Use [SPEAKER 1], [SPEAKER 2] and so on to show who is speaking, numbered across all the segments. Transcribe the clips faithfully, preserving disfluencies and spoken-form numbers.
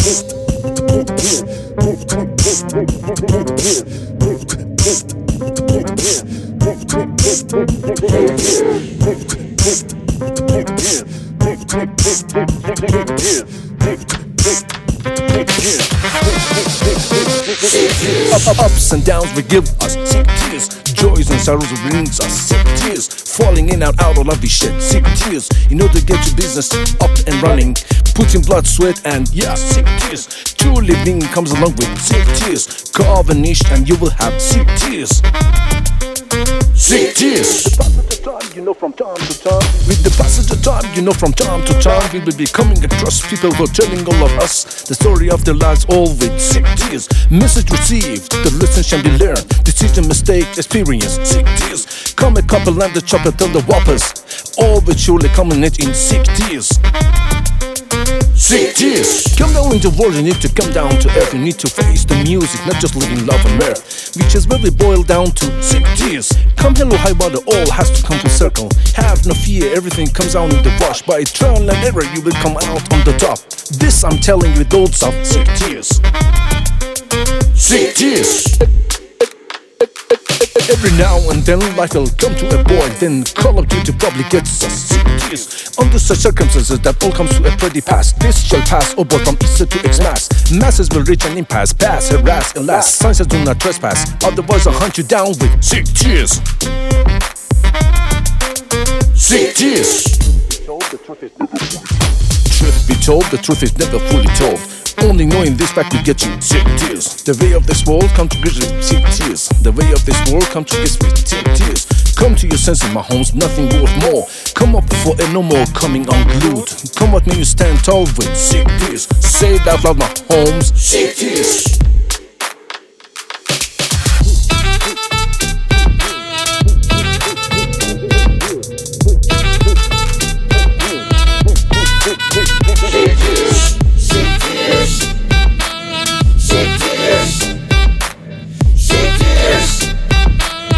[SPEAKER 1] Ups and downs will give us sick tears. Joys and sorrows will bring us sick tears. Falling in and out of lovely shit, sick tears. In order to get your business up and running, putting blood, sweat, and yeah, sick tears. True living comes along with sick tears. Carve a niche and you will have sick tears. Sick tears. With the passage of time, you know from time to time. With the passage of time, you know from time to time, we will be coming across people who are telling all of us the story of their lives, all with sick tears. Message received, the lesson shall be learned. Decision, mistake, experience, sick tears. Come a couple and the chopper tell the whoppers, all will surely culminate in sick tears. Sick tears. Come down in the world, you need to come down to earth. You need to face the music, not just living love and mirth, which is really boiled down to sick tears. Come hello high water, all has to come full circle. Have no fear, everything comes out in the wash. By trial and error, you will come out on the top. This I'm telling you with loads of sick tears. Sick tears. Every now and then life will come to a boy, then Call of Duty probably gets us sick tears. Under such circumstances that all comes to a pretty pass. This shall pass, oh boy, from Easter to Xmas. Masses will reach an impasse, pass, harass, alas. Sciences do not trespass, otherwise I'll hunt you down with sick tears. Sick tears. Truth be told, the truth is never fully told. Only knowing this fact will get you sick tears. The way of this world come to grips with sick tears. The way of this world come to grips with sick tears. Come to your senses, my homes, nothing worth more. Come up for a no more coming unglued. Come what made you stand tall with sick tears. Say it out loud, my homes, sick tears.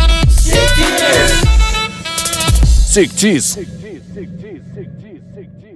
[SPEAKER 1] Sick tears. Sick tears, sick tears, sick tears, sick tears.